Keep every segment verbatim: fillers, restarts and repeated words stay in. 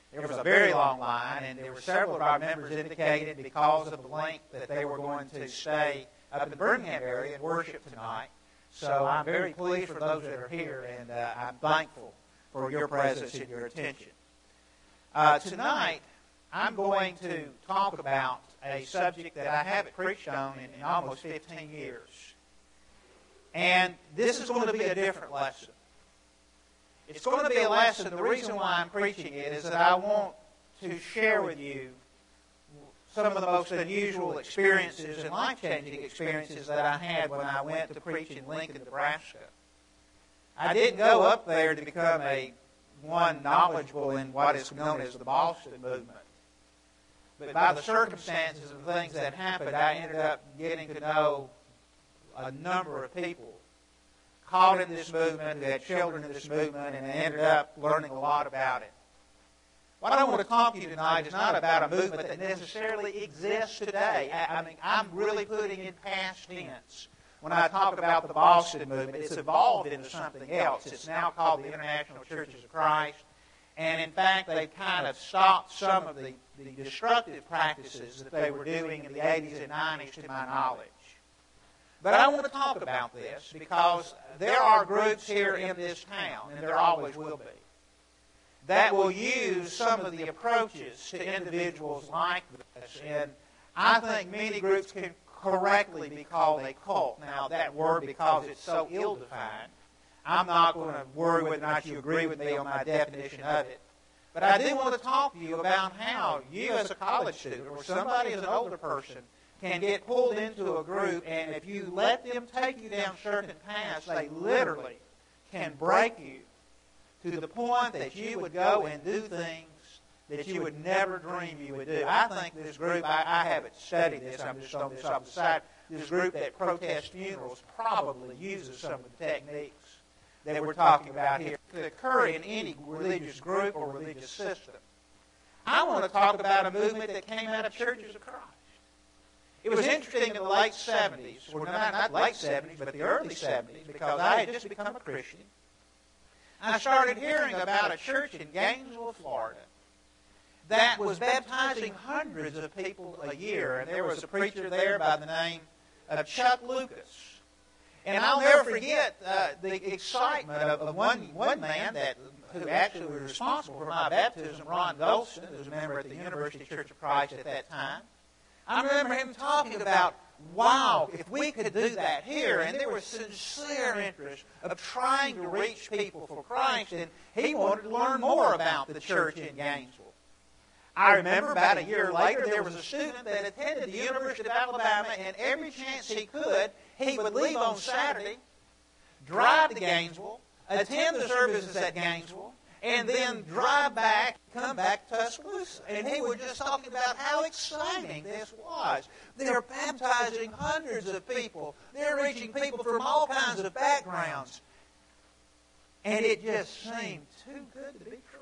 there was a very long line, and there were several of our members indicated because of the length that they were going to stay up in the Birmingham area and worship tonight. So I'm very pleased for those that are here, and uh, I'm thankful for your presence and your attention. Uh, tonight, I'm going to talk about a subject that I haven't preached on in, in almost fifteen years. And this is going to be a different lesson. It's going to be a lesson. The reason why I'm preaching it is that I want to share with you some of the most unusual experiences and life-changing experiences that I had when I went to preach in Lincoln, Nebraska. I didn't go up there to become a one knowledgeable in what is known as the Boston movement. But by the circumstances of things that happened, I ended up getting to know a number of people caught in this movement, who had children in this movement, and I ended up learning a lot about it. What I want to talk to you tonight is not about a movement that necessarily exists today. I, I mean, I'm really putting in past tense when I talk about the Boston movement. It's evolved into something else. It's now called the International Churches of Christ. And in fact, they've kind of stopped some of the, the destructive practices that they were doing in the eighties and nineties, to my knowledge. But I want to talk about this because there are groups here in this town, and there always will be, that will use some of the approaches to individuals like this. And I think many groups can correctly be called a cult. Now, that word, because it's so ill-defined, I'm not going to worry whether or not you agree with me on my definition of it. But I do want to talk to you about how you as a college student or somebody as an older person can get pulled into a group, and if you let them take you down certain paths, they literally can break you to the point that you would go and do things that you would never dream you would do. I think this group, I, I haven't studied this, I'm just on this off the side, this group that protests funerals probably uses some of the techniques that we're talking about here that occur in any religious group or religious system. I want to talk about a movement that came out of Churches of Christ. It was interesting in the late seventies, or not, not late seventies, but the early seventies, because I had just become a Christian. I started hearing about a church in Gainesville, Florida, that was baptizing hundreds of people a year. And there was a preacher there by the name of Chuck Lucas. And I'll never forget uh, the excitement of, of one, one man that who actually was responsible for my baptism, Ron Golston, who was a member at the University Church of Christ at that time. I remember him talking about, wow, if we could do that here. And there was sincere interest of trying to reach people for Christ, and he wanted to learn more about the church in Gainesville. I remember about a year later, there was a student that attended the University of Alabama, and every chance he could, he would leave on Saturday, drive to Gainesville, attend the services at Gainesville, and then drive back, come back to Tuscaloosa. And he was just talking about how exciting this was. They're baptizing hundreds of people. They're reaching people from all kinds of backgrounds. And it just seemed too good to be true.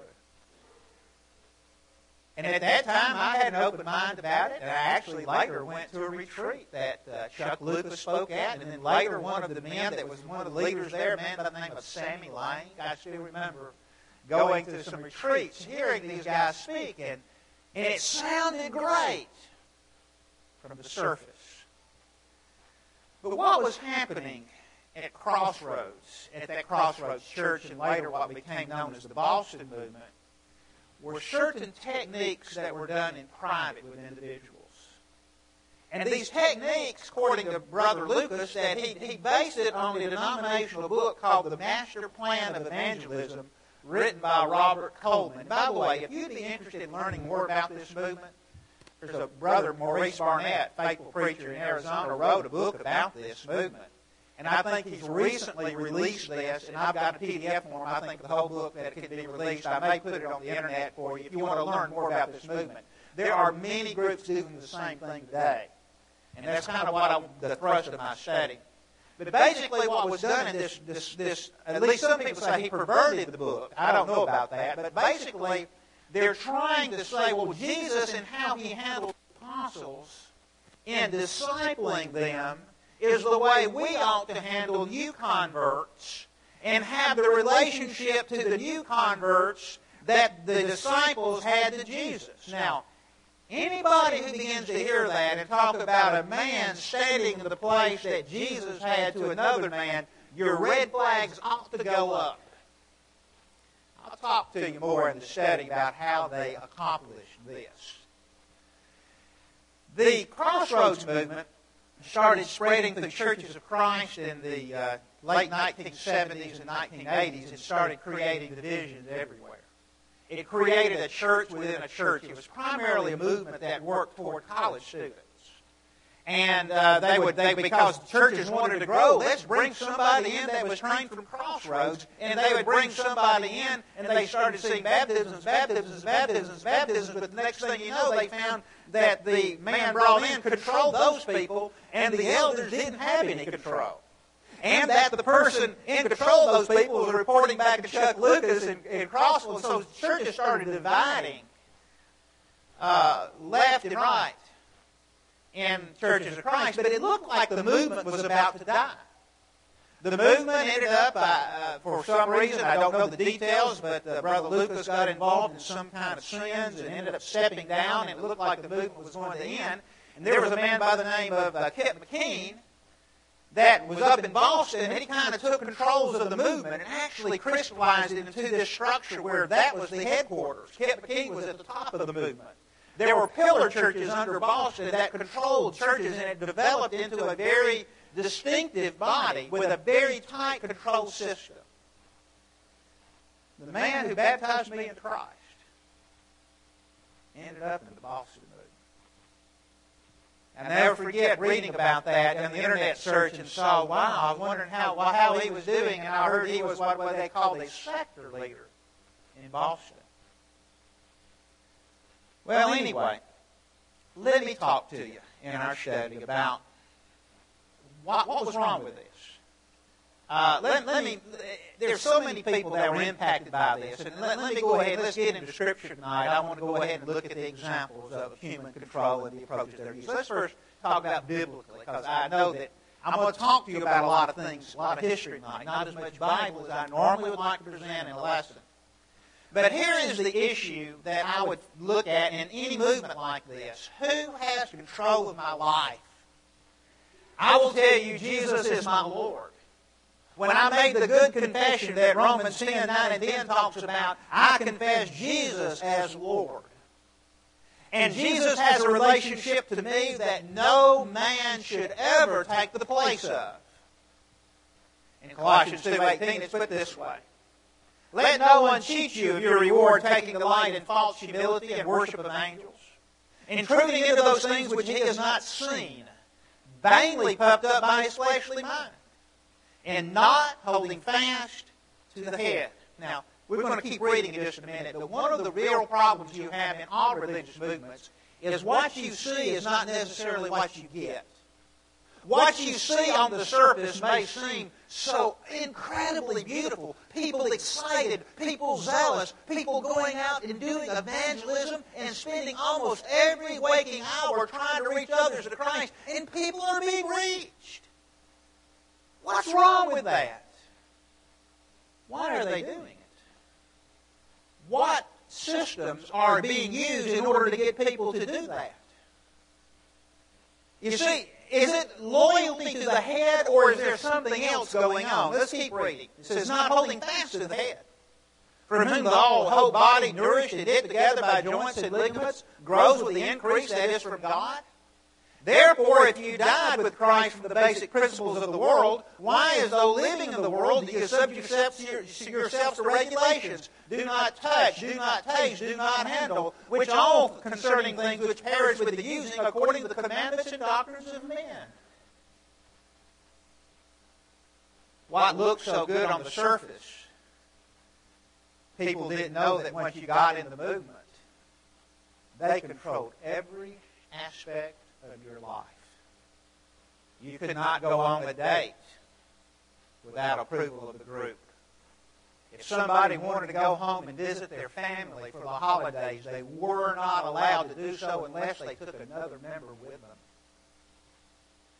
And at that time, I had an open mind about it, and I actually later went to a retreat that uh, Chuck Lucas spoke at, and then later one of the men that was one of the leaders there, a man by the name of Sammy Lang, I still remember going to some retreats, hearing these guys speak, and, and it sounded great from the surface. But what was happening at Crossroads, at that Crossroads Church, and later what became known as the Boston movement, were certain techniques that were done in private with individuals. And these techniques, according to Brother Lucas, that he, he based it on a denominational book called The Master Plan of Evangelism, written by Robert Coleman. By the way, if you'd be interested in learning more about this movement, there's a brother, Maurice Barnett, faithful preacher in Arizona, wrote a book about this movement. And I think he's recently released this, and I've got a P D F form, I think, the whole book that can be released. I may put it on the Internet for you if you want to learn more about this movement. There are many groups doing the same thing today. And that's kind of what I, the thrust of my study. But basically what was done in this, this, this, at least some people say he perverted the book. I don't know about that. But basically, they're trying to say, well, Jesus and how he handled the apostles in discipling them is the way we ought to handle new converts and have the relationship to the new converts that the disciples had to Jesus. Now, anybody who begins to hear that and talk about a man standing in the place that Jesus had to another man, your red flags ought to go up. I'll talk to you more in the study about how they accomplished this. The Crossroads movement started spreading through churches of Christ in the uh, late nineteen seventies and nineteen eighties. It started creating divisions everywhere. It created a church within a church. It was primarily a movement that worked toward college students. And uh, they would, they because churches wanted to grow, let's bring somebody in that was trained from Crossroads, and they would bring somebody in, and they started seeing baptisms, baptisms, baptisms, baptisms, but the next thing you know, they found that the man brought in controlled those people, and the elders didn't have any control. And that the person in control of those people was reporting back to Chuck Lucas and, and Crossroads, so churches started dividing uh, left and right in churches of Christ, but it looked like the movement was about to die. The movement ended up, uh, uh, for some reason, I don't know the details, but uh, Brother Lucas got involved in some kind of sins and ended up stepping down, and it looked like the movement was going to end. And there was a man by the name of uh, Kip McKean that was up in Boston, and he kind of took controls of the movement and actually crystallized it into this structure where that was the headquarters. Kip McKean was at the top of the movement. There were pillar churches under Boston that controlled churches, and it developed into a very distinctive body with a very tight control system. The man who baptized me in Christ ended up in the Boston movement. I'll never forget reading about that in the internet search and saw, wow, I was wondering how, well, how he was doing, and I heard he was what, what they called a sector leader in Boston. Well, anyway, let me talk to you in our study about what, what was wrong with this. Uh, let, let me. There's so many people that were impacted by this, and let, let me go ahead. Let's get into Scripture tonight. I want to go ahead and look at the examples of human control and the approaches they're used. Let's first talk about biblically, because I know that I'm going to talk to you about a lot of things, a lot of history tonight, not as much Bible as I normally would like to present in a lesson. But here is the issue that I would look at in any movement like this. Who has control of my life? I will tell you, Jesus is my Lord. When I made the good confession that Romans ten, nine, and ten talks about, I confess Jesus as Lord. And Jesus has a relationship to me that no man should ever take the place of. In Colossians two eighteen, it's put this way. Let no one cheat you of your reward, taking delight in false humility and worship of angels, intruding into those things which he has not seen, vainly puffed up by his fleshly mind, and not holding fast to the head. Now, we're going to keep reading in just a minute, but one of the real problems you have in all religious movements is what you see is not necessarily what you get. What you see on the surface may seem so incredibly beautiful. People excited, people zealous, people going out and doing evangelism and spending almost every waking hour trying to reach others to Christ, and people are being reached. What's wrong with that? Why are they doing it? What systems are being used in order to get people to do that? You see, is it loyalty to the head, or is there something else going on? Let's keep reading. It says, not holding fast to the head, from whom the whole, whole body, nourished and knit together by joints and ligaments, grows with the increase that is from God. Therefore, if you died with Christ from the basic principles of the world, why, as though living in the world, do you subject yourselves to regulations? Do not touch, do not taste, do not handle, which all concerning things which perish with the using according to the commandments and doctrines of men. What looks so good on the surface, people didn't know that once you got in the movement, they controlled every aspect of your life. You could not go on a date without approval of the group. If somebody wanted to go home and visit their family for the holidays, they were not allowed to do so unless they took another member with them.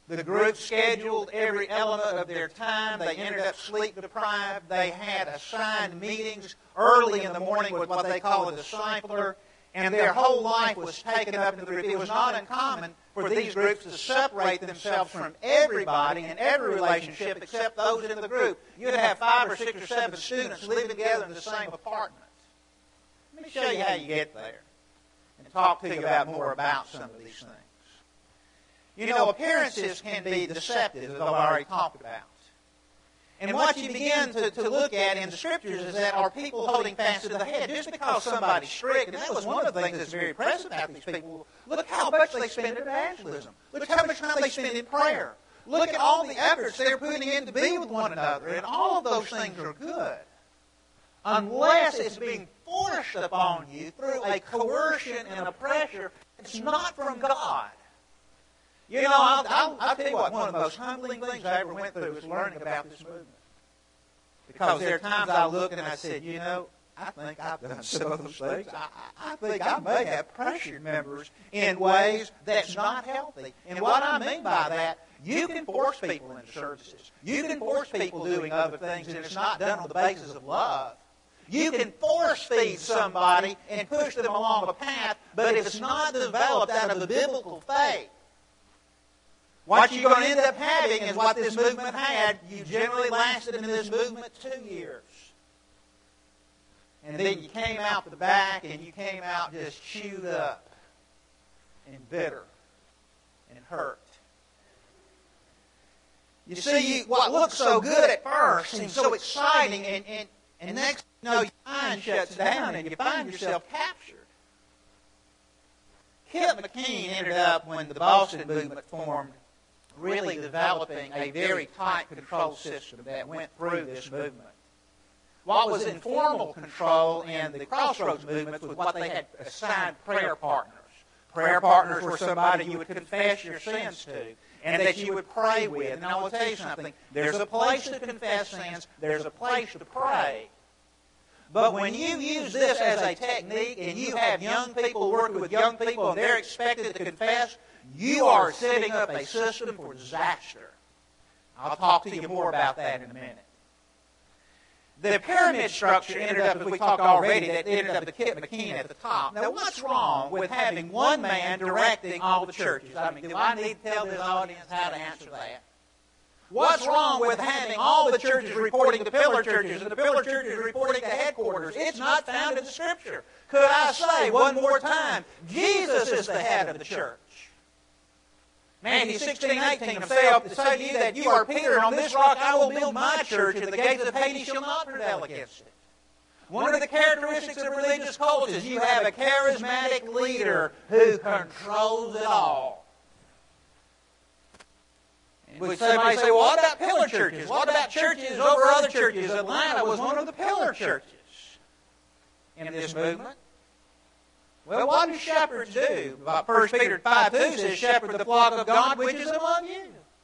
The group scheduled every element of their time. They ended up sleep deprived. They had assigned meetings early in the morning with what they call a discipler, and their whole life was taken up in the group. It was not uncommon for these groups to separate themselves from everybody in every relationship except those in the group. You'd have five or six or seven students living together in the same apartment. Let me show you how you get there and talk to you about more about some of these things. You know, appearances can be deceptive, as I've already talked about. And what you begin to, to look at in the Scriptures is that are people holding fast to the head. Just because somebody's strict, and that was one of the things that's very impressive about these people, look how much they spend in evangelism. Look how much time they spend in prayer. Look at all the efforts they're putting in to be with one another, and all of those things are good. Unless it's being forced upon you through a coercion and a pressure, it's not from God. You know, I'll, I'll, I'll tell you what, one of the most humbling things I ever went through was learning about this movement. Because there are times I look and I said, you know, I think I've done some of those things. I, I think I may have pressured members in ways that's not healthy. And what I mean by that, you can force people into services. You can force people doing other things, and it's not done on the basis of love. You can force feed somebody and push them along a path, but if it's not developed out of the biblical faith, what you're going to end up having is what this movement had. You generally lasted in this movement two years. And then you came out the back and you came out just chewed up and bitter and hurt. You see, you, what looks so good at first seems so exciting, and, and, and next thing you know, your mind shuts down and you find yourself captured. Kip McKean ended up, when the Boston movement formed, really developing a very tight control system that went through this movement. What was informal control in the Crossroads movement was what they had assigned prayer partners. Prayer partners were somebody you would confess your sins to and that you would pray with. And I will tell you something. There's a place to confess sins. There's a place to pray. But when you use this as a technique and you have young people working with young people and they're expected to confess, you are setting up a system for disaster. I'll talk to you more about that in a minute. The pyramid structure ended up, as we talked already, that ended up with Kip McKean at the top. Now, what's wrong with having one man directing all the churches? I mean, do I need to tell this audience how to answer that? What's wrong with having all the churches reporting to pillar churches and the pillar churches reporting to headquarters? It's not found in the Scripture. Could I say one more time, Jesus is the head of the church. Matthew sixteen eighteen, I say, I say to you that you are Peter, and on this rock I will build my church, and the gates of Hades shall not prevail against it. One of the characteristics of religious cults is you have a charismatic leader who controls it all. And somebody say, well, what about pillar churches? What about churches over other churches? Atlanta was one of the pillar churches in this movement. Well, what do shepherds do? First Peter five two says, shepherd the flock of God which is among you.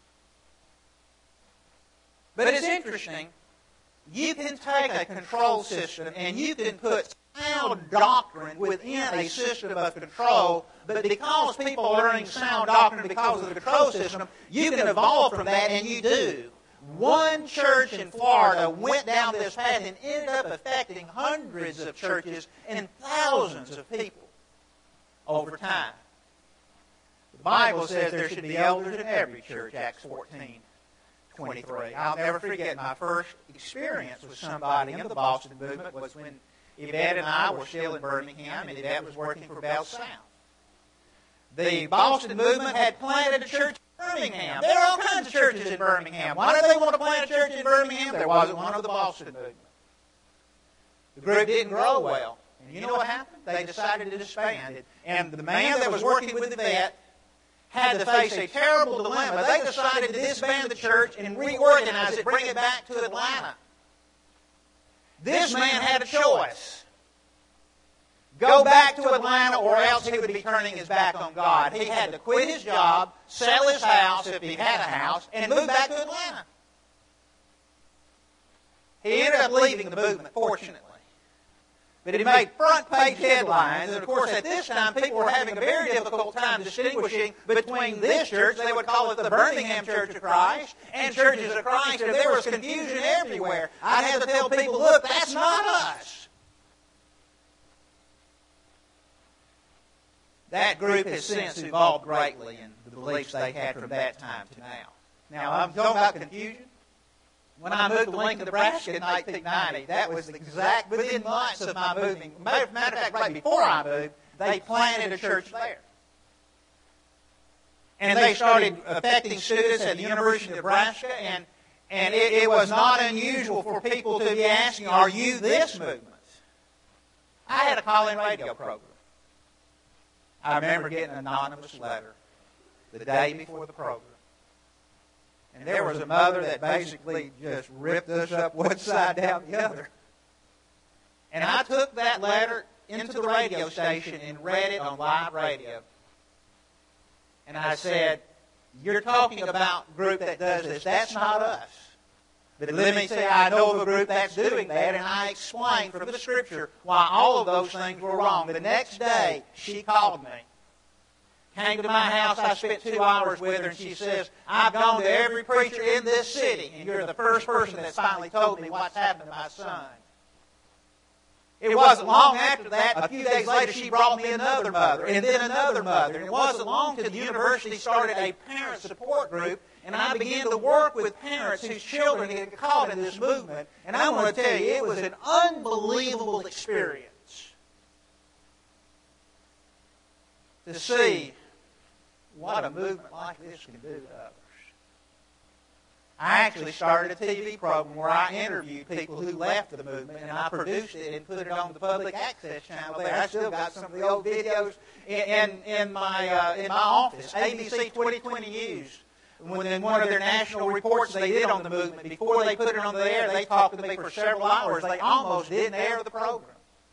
But it's interesting. You can take a control system and you can put sound doctrine within a system of control, but because people are learning sound doctrine because of the control system, you can evolve from that, and you do. One church in Florida went down this path and ended up affecting hundreds of churches and thousands of people over time. The Bible says there should be elders in every church, Acts fourteen twenty-three. I'll never forget my first experience with somebody in the Boston movement was when Yvette and I were still in Birmingham, and Yvette was working for Bell South. The Boston movement had planted a church in Birmingham. There are all kinds of churches in Birmingham. Why did they want to plant a church in Birmingham? There wasn't one of the Boston movement. The group didn't grow well. And you know what happened? They decided to disband it. And the man that was working with Yvette had to face a terrible dilemma. They decided to disband the church and reorganize it, bring it back to Atlanta. This man had a choice. Go back to Atlanta, or else he would be turning his back on God. He had to quit his job, sell his house if he had a house, and move back to Atlanta. He ended up leaving the movement, fortunately. But it made front-page headlines. And, of course, at this time, people were having a very difficult time distinguishing between this church, they would call it the Birmingham Church of Christ, and Churches of Christ. And there was confusion everywhere. I had to tell people, look, that's not us. That group has since evolved greatly in the beliefs they had from that time to now. Now, I'm talking about confusion. When I moved to Lincoln, Nebraska in nineteen ninety, that was exact within months of my moving. Matter of fact, right before I moved, they planted a church there. And they started affecting students at the University of Nebraska, and, and it, it was not unusual for people to be asking, are you this movement? I had a call-in radio program. I remember getting an anonymous letter the day before the program. And there was a mother that basically just ripped us up one side down the other. And I took that letter into the radio station and read it on live radio. And I said, you're talking about a group that does this. That's not us. But let me say, I know of a group that's doing that, and I explained from the Scripture why all of those things were wrong. The next day, she called me. Came to my house, I spent two hours with her, and she says, I've gone to every preacher in this city, and you're the first person that's finally told me what's happened to my son. It wasn't long after that, a few days later, she brought me another mother, and then another mother. And it wasn't long till the university started a parent support group, and I began to work with parents whose children had been caught in this movement. And I want to tell you, it was an unbelievable experience to see what a movement like this can do to others. I actually started a T V program where I interviewed people who left the movement, and I produced it and put it on the public access channel there. I still got some of the old videos in, in, in, my, uh, in my office. A B C twenty twenty News, when in one of their national reports they did on the movement, before they put it on the air, they talked to me for several hours. They almost didn't air the program.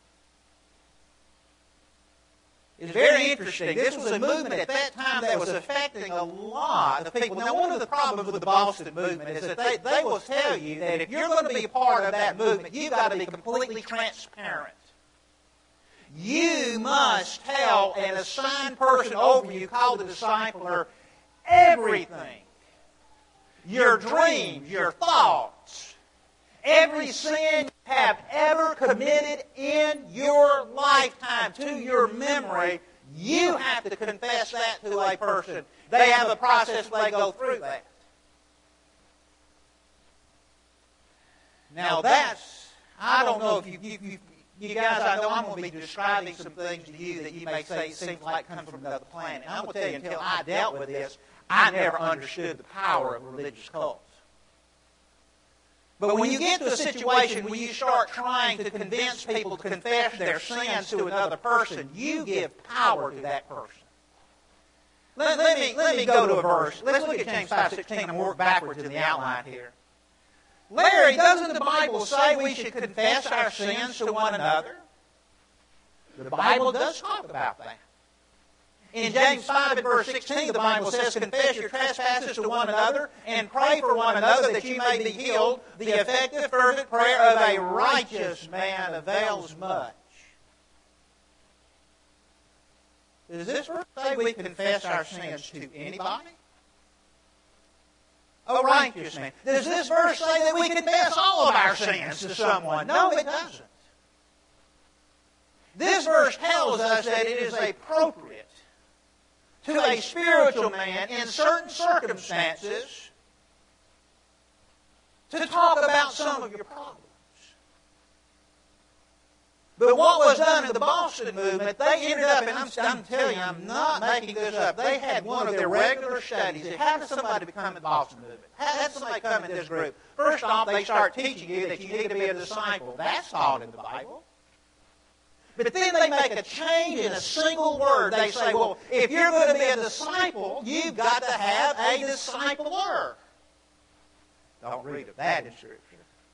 It's very interesting. This was a movement at that time that was affecting a lot of people. Now, one of the problems with the Boston movement is that they, they will tell you that if you're going to be a part of that movement, you've got to be completely transparent. You must tell an assigned person over you, called a discipler, everything. Your dreams, your thoughts, every sin you have ever committed in your lifetime to your memory, you have to confess that to a person. They have a process where they go through that. Now that's, I don't know if you, you, you, you guys, I know I'm going to be describing some things to you that you may say it seems like come from another planet. And I'm going to tell you, until I dealt with this, I never understood the power of religious cults. But when you get to a situation where you start trying to convince people to confess their sins to another person, you give power to that person. Let, let, me, let me go to a verse. Let's look at James five sixteen and work backwards in the outline here. Larry, doesn't the Bible say we should confess our sins to one another? The Bible does talk about that. In James five and verse sixteen, the Bible says, confess your trespasses to one another and pray for one another that you may be healed. The effective, fervent prayer of a righteous man avails much. Does this verse say we confess our sins to anybody? A righteous man. Does this verse say that we confess all of our sins to someone? No, it doesn't. This verse tells us that it is appropriate to a spiritual man in certain circumstances to talk about some of your problems. But what was done in the Boston movement, they ended up, and I'm, I'm telling you, I'm not making this up, they had one of their regular studies. How does somebody become in the Boston movement? How does somebody come in this group? First off, they start teaching you that you need to be a disciple. That's taught in the Bible. But then they make a change in a single word. They say, well, if you're going to be a disciple, you've got to have a discipler. Don't read of that in Scripture.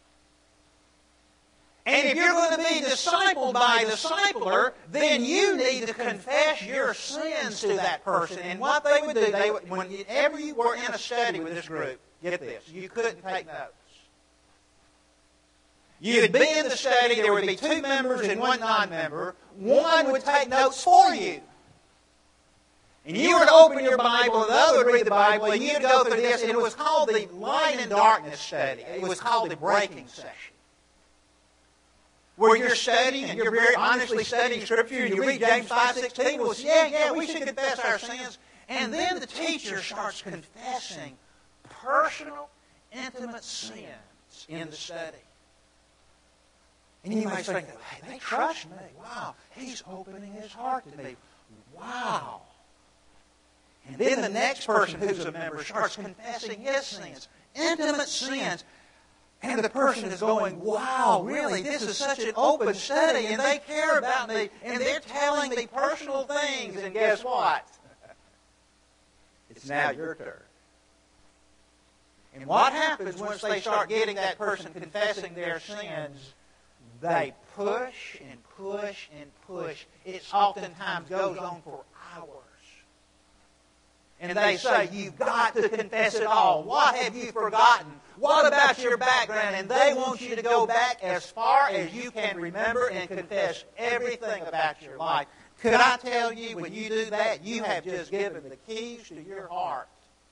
And if you're going to be discipled by a discipler, then you need to confess your sins to that person. And what they would do, they would, whenever you were in a study with this group, get this, you couldn't take notes. You'd be in the study, there would be two members and one non-member. One would take notes for you. And you would open your Bible, and the other would read the Bible, and you'd go through this, and it was called the light and darkness study. It was called the breaking session. Where you're studying, and you're very honestly studying Scripture, and you read James five sixteen, well, yeah, yeah, we should confess our sins. And then the teacher starts confessing personal, intimate sins in the study. And you might think, hey, they trust me. Wow, he's opening his heart to me. Wow. And then the next person who's a member starts confessing his sins, intimate sins. And the person is going, wow, really, this is such an open study, and they care about me, and they're telling me personal things. And guess what? It's now your turn. And what happens once they start getting that person confessing their sins? They push and push and push. It oftentimes goes on for hours. And they say, you've got to confess it all. What have you forgotten? What about your background? And they want you to go back as far as you can remember and confess everything about your life. Could I tell you, when you do that, you have just given the keys to your heart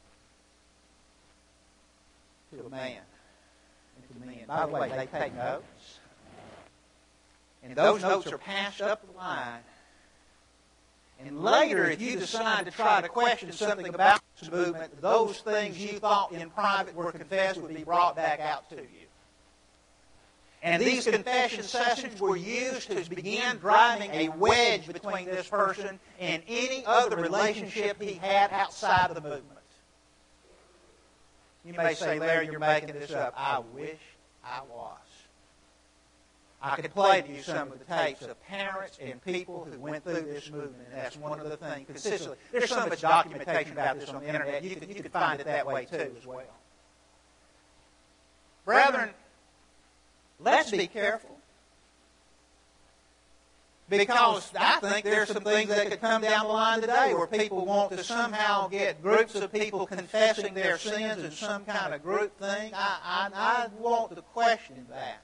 to a man. And to men. By the way, they take notes. And those notes are passed up the line. And later, if you decide to try to question something about this movement, those things you thought in private were confessed would be brought back out to you. And these confession sessions were used to begin driving a wedge between this person and any other relationship he had outside of the movement. You may say, Larry, you're making this up. I wish I was. I could play to you some of the tapes of parents and people who went through this movement, and that's one of the things consistently. There's some of its documentation about this on the internet. You can, you can find it that way too as well. Brethren, let's be careful. Because I think there's some things that could come down the line today where people want to somehow get groups of people confessing their sins in some kind of group thing. I, I, I want to question that.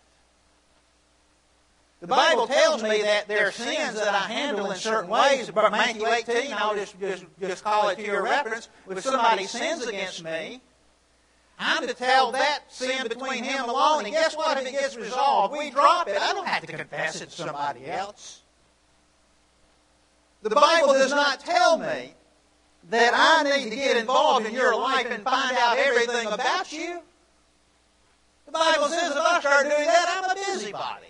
The Bible tells me that there are sins that I handle in certain ways. But Matthew eighteen, I'll just, just, just call it to your reference. If somebody sins against me, I'm to tell that sin between him alone. And guess what? If it gets resolved, we drop it. I don't have to confess it to somebody else. The Bible does not tell me that I need to get involved in your life and find out everything about you. The Bible says if I start doing that, I'm a busybody.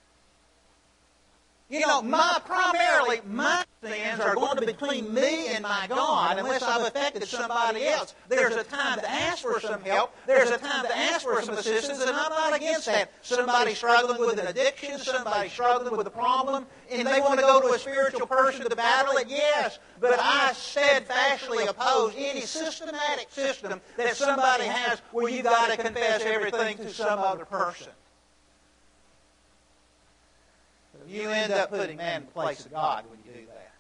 You know, my primarily, my sins are going to be between me and my God unless I've affected somebody else. There's a time to ask for some help. There's a time to ask for some assistance, and I'm not against that. Somebody struggling with an addiction, somebody struggling with a problem, and they want to go to a spiritual person to battle it, yes. But I steadfastly oppose any systematic system that somebody has where you've got to confess everything to some other person. You end up putting man in the place of God when you do that.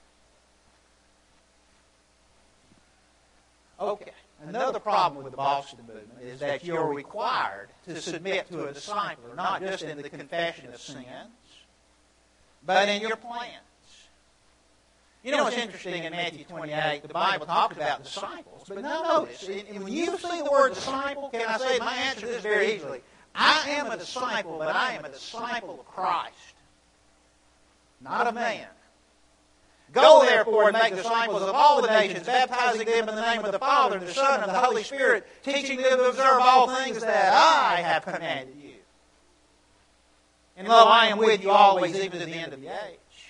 Okay. Another problem with the Boston movement is that you're required to submit to a discipler, not just in the confession of sins, but in your plans. You know what's interesting in Matthew twenty-eight, the Bible talks about disciples, but now notice, when you see the word disciple, can I say, my answer to this very easily. I am a disciple, but I am a disciple of Christ. Not a man. Go therefore and make disciples of all the nations, baptizing them in the name of the Father and the Son and the Holy Spirit, teaching them to observe all things that I have commanded you. And lo, I am with you always, even to the end of the age.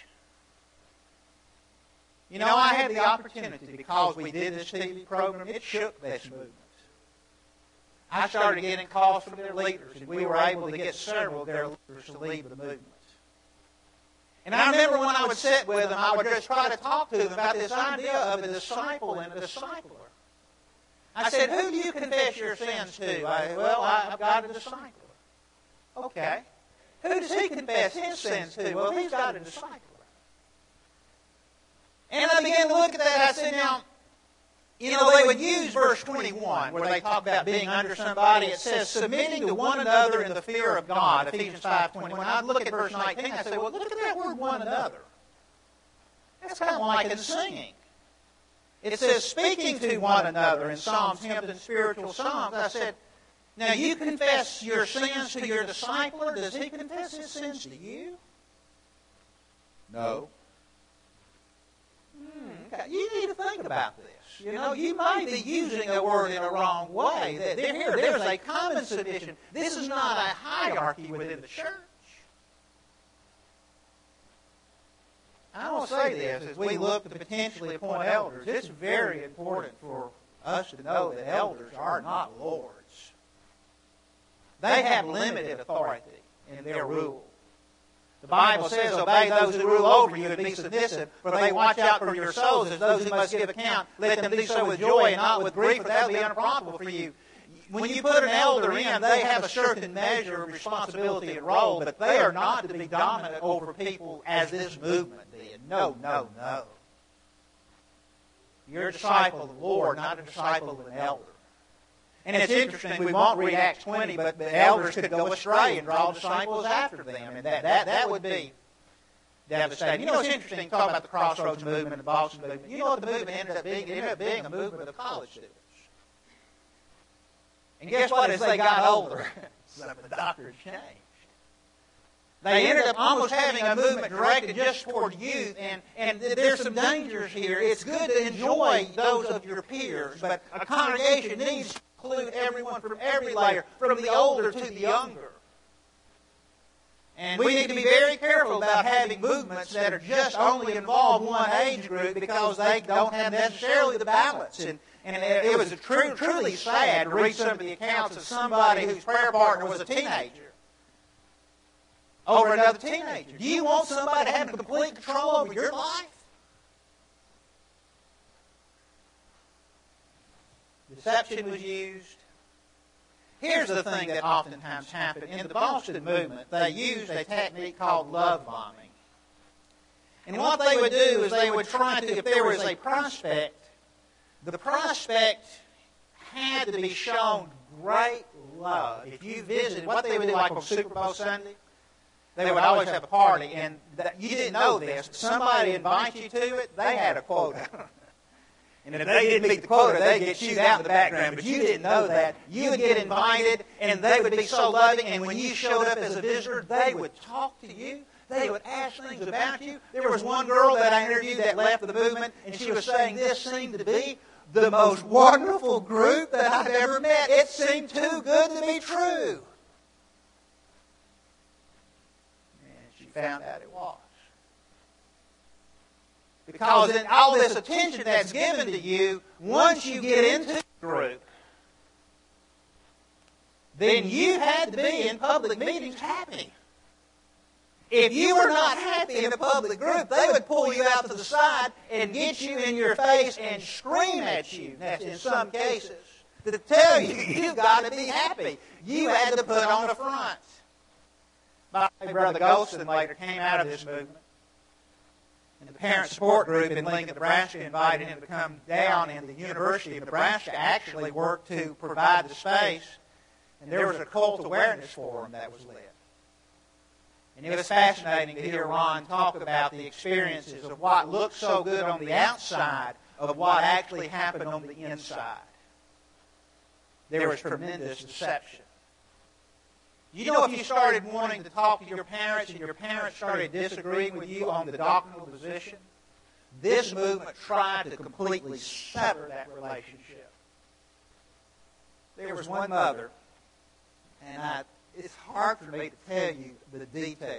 You know, I had the opportunity, because we did this T V program, it shook this movement. I started getting calls from their leaders, and we were able to get several of their leaders to leave the movement. And I remember when I would sit with them, I would just try to talk to them about this idea of a disciple and a discipler. I said, who do you confess your sins to? I, well, I've got a discipler. Okay. Who does he confess his sins to? Well, he's got a discipler. And I began to look at that. I said, now, You know, they would use verse twenty-one where they talk about being under somebody. It says, submitting to one another in the fear of God, Ephesians five twenty-one. I'd look at verse nineteen and I'd say, well, look at that word one another. That's kind of like in singing. It says, speaking to one another in psalms, hymns, and spiritual songs. I said, now you confess your sins to your discipler. Does he confess his sins to you? No. Hmm, okay. You need to think about this. You know, you might be using a word in a wrong way. There, here, there's a common submission. This is not a hierarchy within the church. I will say this, as we look to potentially appoint elders, it's very important for us to know that elders are not lords. They have limited authority in their rule. The Bible says, obey those who rule over you and be submissive, for they watch out for your souls as those who must give account. Let them do so with joy and not with grief, for that will be unprofitable for you. When you put an elder in, they have a certain measure of responsibility and role, but they are not to be dominant over people as this movement did. No, no, no. You're a disciple of the Lord, not a disciple of an elder. And it's interesting, we won't read Acts twenty, but the elders could go astray and draw disciples after them. And that, that, that would be devastating. You know, it's interesting, talk about the Crossroads movement and the Boston movement. You know what the movement ended up being? It ended up being a movement of college students. And guess what? As they got older, the doctrine changed. They ended up almost having a movement directed just toward youth, and, and there's some dangers here. It's good to enjoy those of your peers, but a congregation needs to include everyone from every layer, from the older to the younger. And we need to be very careful about having movements that are just only involve one age group because they don't have necessarily the balance. And, and it was a true, truly sad to read some of the accounts of somebody whose prayer partner was a teenager over another teenager. Do you want somebody to have complete control over your life? Deception was used. Here's the thing that oftentimes happened. In the Boston movement, they used a technique called love bombing. And what they would do is they would try to, if there was a prospect, the prospect had to be shown great love. If you visited, what they would do like on Super Bowl Sunday, they would always have a party, and that, you didn't know this. Somebody invites you to it, they had a quota. And if they didn't meet the quota, they'd get chewed out in the background. But you didn't know that. You would get invited, and they would be so loving. And when you showed up as a visitor, they would talk to you. They would ask things about you. There was one girl that I interviewed that left the movement, and she was saying this seemed to be the most wonderful group that I've ever met. It seemed too good to be true. And she found out it was. Because in all this attention that's given to you, once you get into the group, then you had to be in public meetings happy. If you were not happy in a public group, they would pull you out to the side and get you in your face and scream at you, that's in some cases, to tell you you've got to be happy. You had to put on a front. My brother Golston later came out of this movement. And the parent support group in Lincoln, Nebraska invited him to come down, and the University of Nebraska actually worked to provide the space. And there was a cult awareness forum that was led. And it was fascinating to hear Ron talk about the experiences of what looked so good on the outside of what actually happened on the inside. There was tremendous deception. You know, if you started wanting to talk to your parents and your parents started disagreeing with you on the doctrinal position, this movement tried to completely sever that relationship. There was one mother, and I, it's hard for me to tell you the details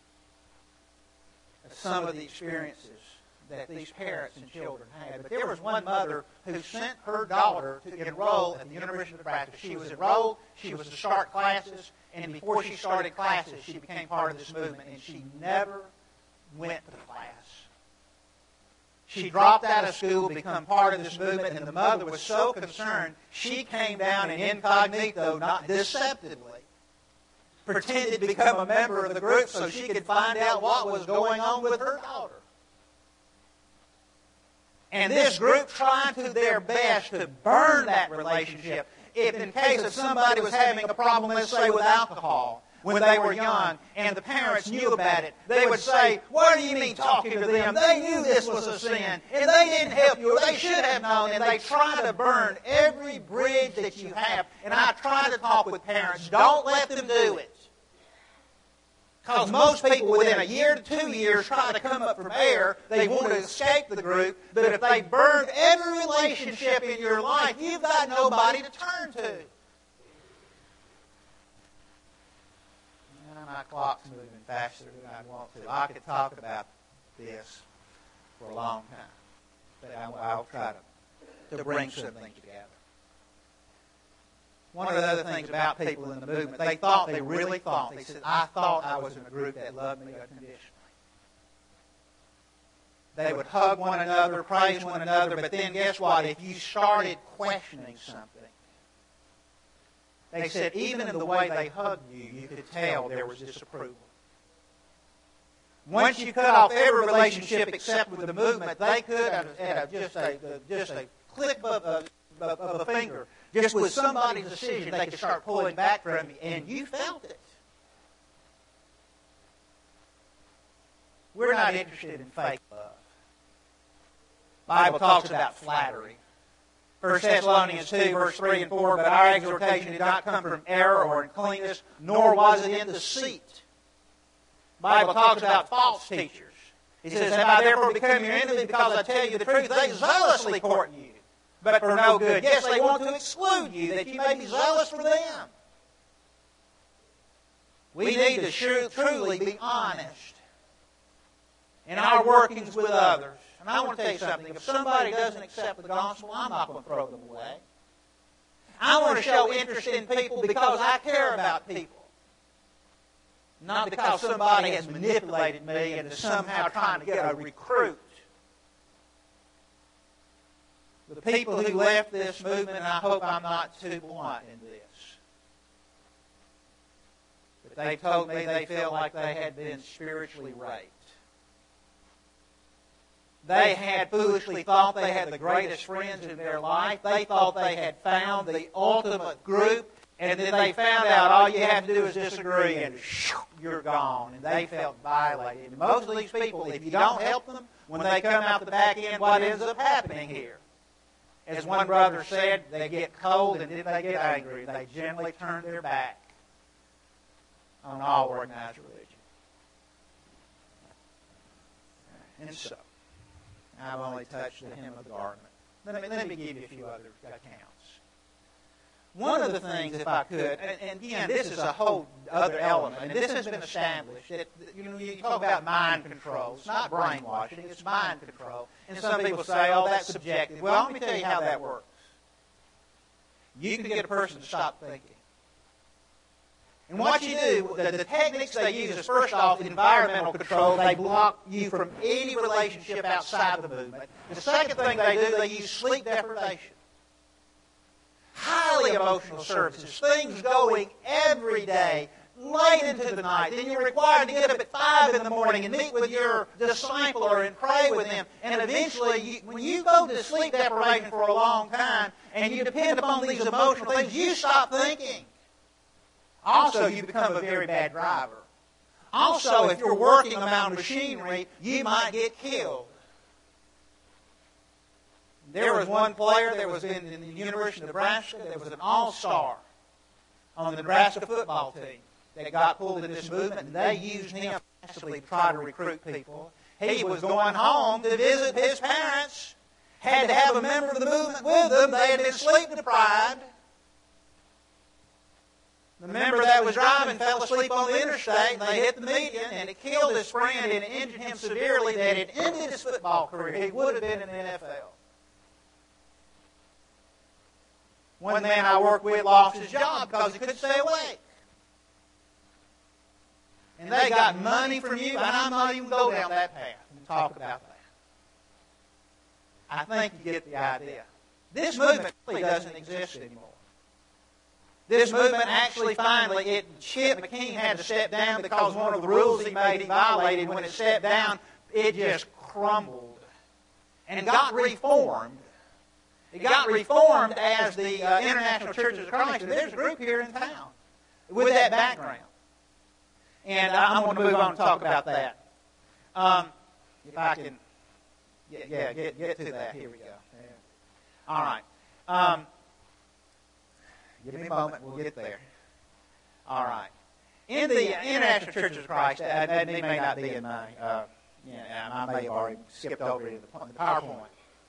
of some of the experiences that these parents and children had. But there was one mother who sent her daughter to enroll at the University of Nebraska. She was enrolled, she was to start classes, and before she started classes, she became part of this movement, and she never went to class. She dropped out of school to become part of this movement, and the mother was so concerned, she came down and incognito, not deceptively, pretended to become a member of the group so she could find out what was going on with her daughter. And this group tried to their best to burn that relationship. If in case if somebody was having a problem, let's say with alcohol, when they were young, and the parents knew about it, they would say, what do you mean talking to them? They knew this was a sin, and they didn't help you, or they should have known, and they try to burn every bridge that you have. And I try to talk with parents, don't let them do it. Because most people within a year to two years try to come up from air. They want to escape the group. But if they burn every relationship in your life, you've got nobody to turn to. And my clock's moving faster than I want to. I could talk about this for a long time. But I'll try to, to bring something together. One of the other things about people in the movement, they thought, they really thought, they said, I thought I was in a group that loved me unconditionally. They would hug one another, praise one another, but then guess what? If you started questioning something, they said even in the way they hugged you, you could tell there was disapproval. Once you cut off every relationship except with the movement, they could, at just a, just a click of a, of a finger, just with somebody's decision, they could start pulling back from you, and you felt it. We're not interested in fake love. The Bible talks about flattery. First Thessalonians two, verse three and four, but our exhortation did not come from error or uncleanness, nor was it in deceit. The Bible talks about false teachers. He says, have I therefore become your enemy because I tell you the truth? They zealously court you, but for no good. Yes, they want to exclude you, that you may be zealous for them. We need to truly be honest in our workings with others. And I want to tell you something. If somebody doesn't accept the gospel, I'm not going to throw them away. I want to show interest in people because I care about people. Not because somebody has manipulated me and is somehow trying to get a recruit. The people who left this movement, and I hope I'm not too blunt in this, but they told me they felt like they had been spiritually raped. They had foolishly thought they had the greatest friends in their life. They thought they had found the ultimate group, and then they found out all you have to do is disagree, and shoo, you're gone. And they felt violated. And most of these people, if you don't help them, when they come out the back end, what ends up happening here? As one brother said, they get cold, and then they get angry. They generally turn their back on all organized religion. And so, I've only touched the hem of the garment. Let me, let me give you a few other accounts. One of the things, if I could, and, and again, this is a whole other element, and this has been established, that you know, you talk about mind control. It's not brainwashing, it's mind control. And some people say, oh, that's subjective. Well, let me tell you how that works. You can get a person to stop thinking. And what you do, the, the techniques they use is, first off, environmental control. They block you from any relationship outside the movement. The second thing they do, they use sleep deprivation. Highly emotional services, things going every day, late into the night. Then you're required to get up at five in the morning and meet with your disciple or and pray with them. And eventually, you, when you go to sleep deprivation for a long time and you depend upon these emotional things, you stop thinking. Also, you become a very bad driver. Also, if you're working around machinery, you might get killed. There was one player that was in, in the University of Nebraska that was an all-star on the Nebraska football team that got pulled in this movement, and they used him massively to try to recruit people. He was going home to visit his parents, had to have a member of the movement with them. They had been sleep-deprived. The member that was driving fell asleep on the interstate, and they hit the median, and it killed his friend, and it injured him severely that it ended his football career. He would have been in the N F L. One man I worked with lost his job because he couldn't stay awake. And they got money from you, and I'm not even going down that path and talk about that. I think you get the idea. This movement really doesn't exist anymore. This movement actually finally, it, Chip McKean had to step down because one of the rules he made he violated. When it stepped down, it just crumbled. and got reformed. It got reformed as the uh, International Churches of Christ. And there's a group here in town with that background. And I'm going to move on and talk about that. Um, if I can, yeah, yeah get, get to that. Here we go. Yeah. All right. Um, give me a moment. We'll get there. All right. In the International Churches of Christ, and that may not be in my, uh, yeah, I may have already skipped over it in the, the PowerPoint.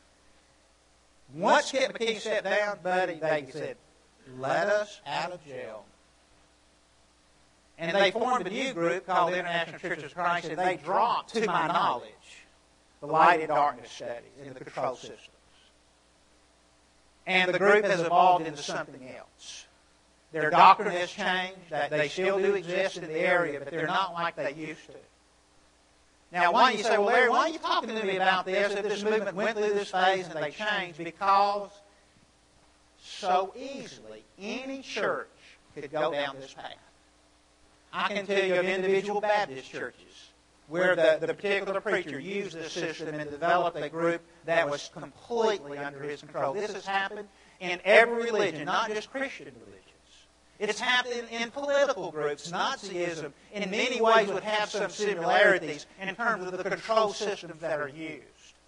Once Skip McKee sat down, buddy, they said, let us out of jail. And they formed a new group called the International Churches of Christ, and they dropped, to my knowledge, the light and darkness studies into the control systems. And the group has evolved into something else. Their doctrine has changed. They still do exist in the area, but they're not like they used to. Now, why you say, well, Larry, why are you talking to me about this if this movement went through this phase and they changed? Because so easily any church could go down this path. I can tell you of individual Baptist churches where the, the particular preacher used this system and developed a group that was completely under his control. This has happened in every religion, not just Christian religions. It's happened in political groups. Nazism, in many ways, would have some similarities in terms of the control systems that are used.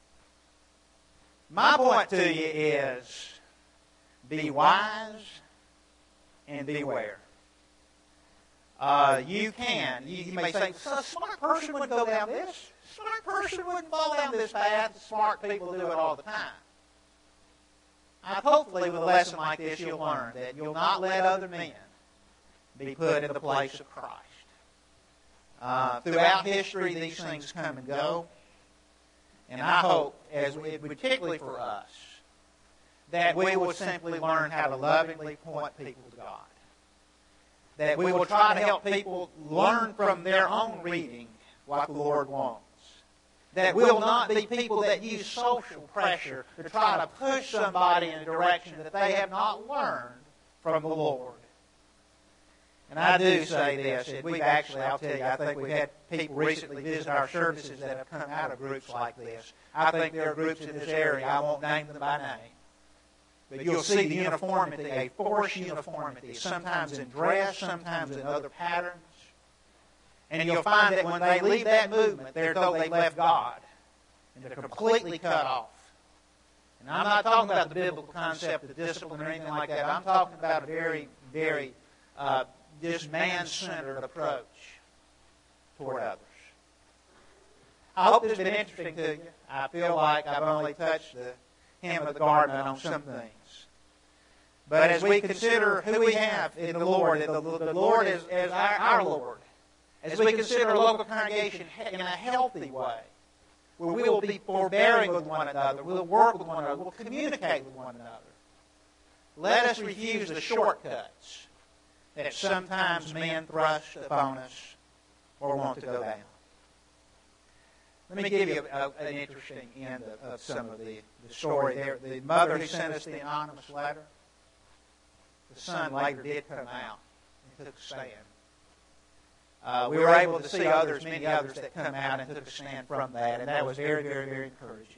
My point to you is, be wise and beware. Uh, you can. You, you may say, so a smart person wouldn't go down this. A smart person wouldn't fall down this path. Smart people do it all the time. I hopefully with a lesson like this you'll learn that you'll not let other men be put in the place of Christ. Uh, throughout history these things come and go. And I hope, as we, particularly for us, that we will simply learn how to lovingly point people to God. That we will try to help people learn from their own reading what the Lord wants. That we will not be people that use social pressure to try to push somebody in a direction that they have not learned from the Lord. And I do say this, and we've actually, I'll tell you, I think we've had people recently visit our services that have come out of groups like this. I think there are groups in this area, I won't name them by name, but you'll see the uniformity, a forced uniformity, sometimes in dress, sometimes in other patterns. And you'll find that when they leave that movement, they're told they left God. And they're completely cut off. And I'm not talking about the biblical concept of discipline or anything like that. I'm talking about a very, very uh, just man-centered approach toward others. I hope this has been interesting to you. I feel like I've only touched the hem of the garden on some things. But as we consider who we have in the Lord, the, the Lord is, is our, our Lord, as we consider a local congregation in a healthy way, where we will be forbearing with one another, we'll work with one another, we'll communicate with one another. Let us refuse the shortcuts that sometimes men thrust upon us or want to go down. Let me give you a, a, an interesting end of, of some of the, the story there. The mother who sent us the anonymous letter, the son later did come out and took a stand. Uh, we were able to see others, many others that come out and took a stand from that, and that was very, very, very encouraging.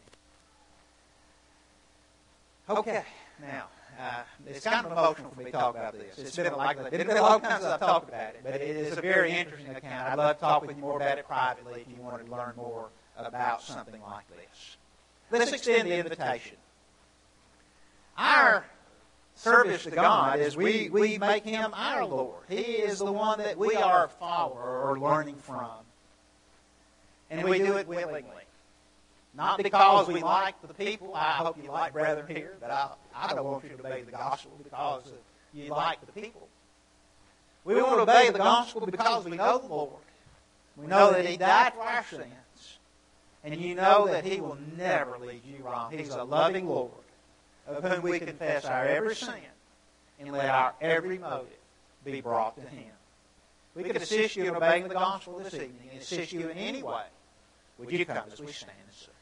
Okay, now, uh, it's kind of emotional for me to talk about this. It's been, like, it's been a long time since I've talked about it, but it is a very interesting account. I'd love to talk with you more about it privately if you wanted to learn more about something like this. Let's extend the invitation. Our service to God is we, we make Him our Lord. He is the one that we are a follower or learning from. And we do it willingly. Not because we like the people. I hope you like brethren here, but I, I don't want you to obey the gospel because you like the people. We want to obey the gospel because we know the Lord. We know that He died for our sins. And you know that He will never lead you wrong. He's a loving Lord, of whom we confess our every sin and let our every motive be brought to Him. We could assist you in obeying the gospel this evening and assist you in any way. Would you come as we stand and sing?